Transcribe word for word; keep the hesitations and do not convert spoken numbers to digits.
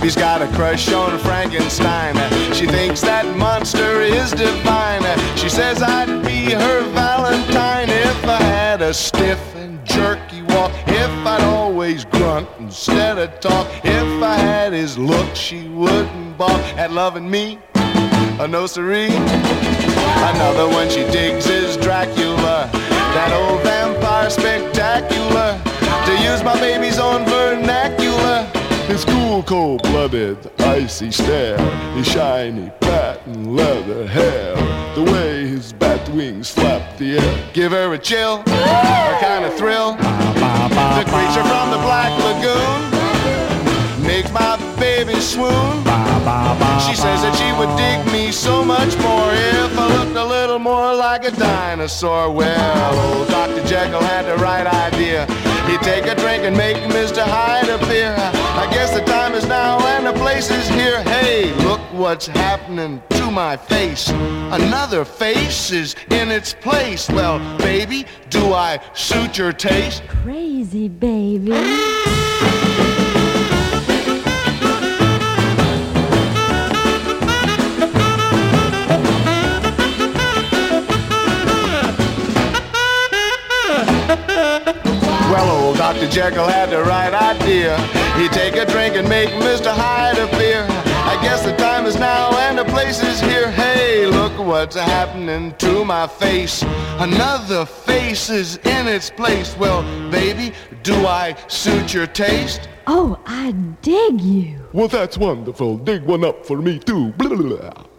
Baby's got a crush on Frankenstein. She thinks that monster is divine. She says I'd be her Valentine if I had a stiff and jerky walk, if I'd always grunt instead of talk, if I had his look she wouldn't balk at loving me. A no siree. Another one she digs is Dracula, that old vampire spectacular. To use my baby's own vernacular, his cool, cold-blooded, icy stare, his shiny patent leather hair, the way his bat wings flap the air, give her a chill, a kind of thrill. The creature from the Black Lagoon makes my baby swoon. She says that she would dig me so much more if I looked a little more like a dinosaur. Well, old Doctor Jekyll had the right idea. He'd take a drink and make Mister Hyde appear. I guess the time is now and the place is here. Hey, look what's happening to my face. Another face is in its place. Well, baby, do I suit your taste? Crazy, baby. Well, old Doctor Jekyll had the right idea. He'd take a drink and make Mister Hyde appear. I guess the time is now and the place is here. Hey, look what's happening to my face. Another face is in its place. Well, baby, do I suit your taste? Oh, I dig you. Well, that's wonderful. Dig one up for me, too. Blah, blah, blah.